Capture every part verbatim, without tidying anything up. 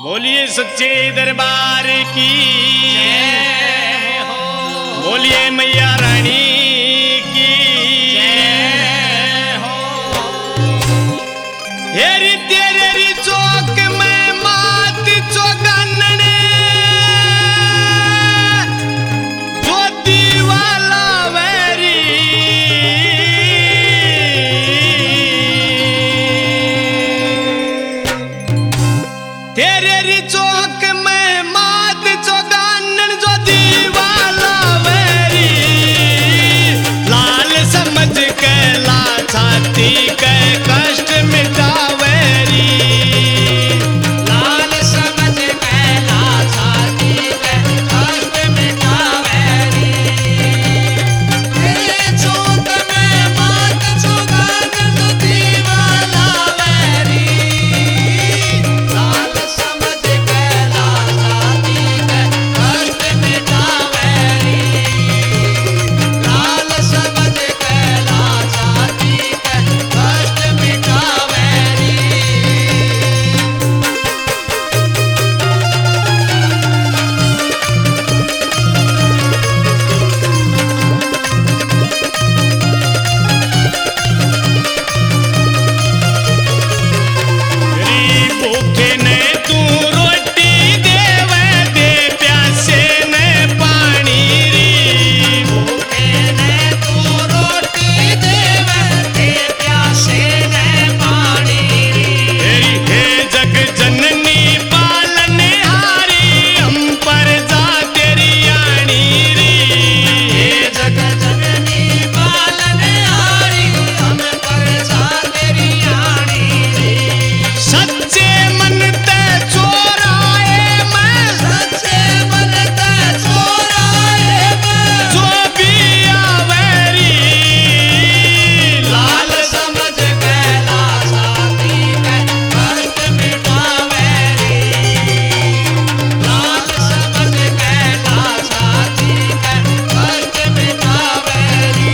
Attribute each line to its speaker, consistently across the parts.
Speaker 1: बोलिए सच्चे दरबार की
Speaker 2: जय हो।
Speaker 1: बोलिए मैया रानी की
Speaker 2: जय हो।
Speaker 1: हेरी तेरे री चौक में मात चौगानने ज्योति वाला वैरी तेरे री चौक में मात चौगानन ज्योति वाला वैरी लाल समझ के ला छाती के कष्ट मिटावेरी
Speaker 2: लाल समझ कैला छाती के कष्ट मिटावेरी। तेरे चौक में मात चौगानन ज्योति वाला वैरी लाल समझ कैला छाती के कष्ट मिटावेरी। लाल समझ कैला छाती के कष्ट मिटावेरी।
Speaker 1: री भूखे ने तू रोटी देवे दे प्यासे ने पानी री
Speaker 2: भूखे ने तू रोटी देवे दे प्यासे ने पानी री।
Speaker 1: तेरी हे जग जननी पालनहारी हम पर जा तेरी आनी री
Speaker 2: हे जग जननी पालनहारी हम पर जा तेरी आनी री।
Speaker 1: सच्चे मन ते चोराए मैं
Speaker 2: सच्चे मन ते चोराए मैं
Speaker 1: जो भी आवेरी
Speaker 2: लाल समझ कैला छाती के कष्ट मिटावेरी। लाल समझ कैला छाती के कष्ट मिटावेरी।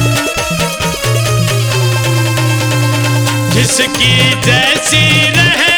Speaker 1: जिसकी जैसी रह